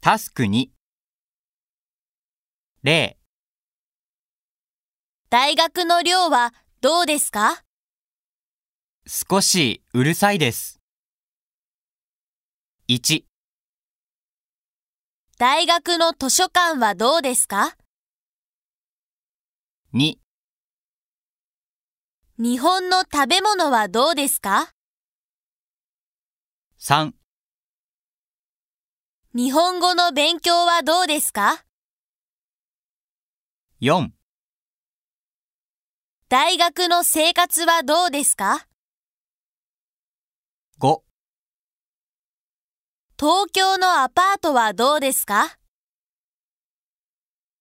タスク2。例。 大学の寮はどうですか？ 少しうるさいです。1、 大学の図書館はどうですか？ 2、 日本の食べ物はどうですか？ 3、 日本語の勉強はどうですか？ 4、 大学の生活はどうですか？ 5 東京のアパートはどうですか？